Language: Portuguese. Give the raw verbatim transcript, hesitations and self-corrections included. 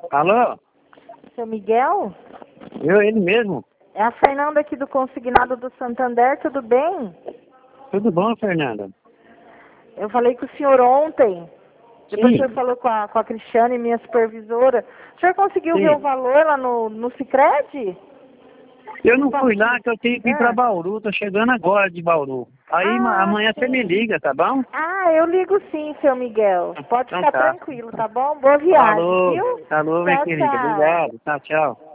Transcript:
Alô? Seu Miguel? Eu, ele mesmo. É a Fernanda aqui do Consignado do Santander, tudo bem? Tudo bom, Fernanda? Eu falei com o senhor ontem. Depois o Sim. senhor falou com a, com a Cristiane, minha supervisora. O senhor conseguiu Sim. ver o valor lá no, no Sicredi? Eu não fui lá, que eu tenho que ir pra Ah. Bauru. Tô chegando agora de Bauru. Aí ma- Ah, amanhã você me sim. liga, tá bom? Ah, eu ligo sim, seu Miguel. Pode Então ficar tá. tranquilo, tá bom? Boa viagem, Falou. viu? Falou, minha Tchau, querida. tchau. Obrigado. Tchau, tchau.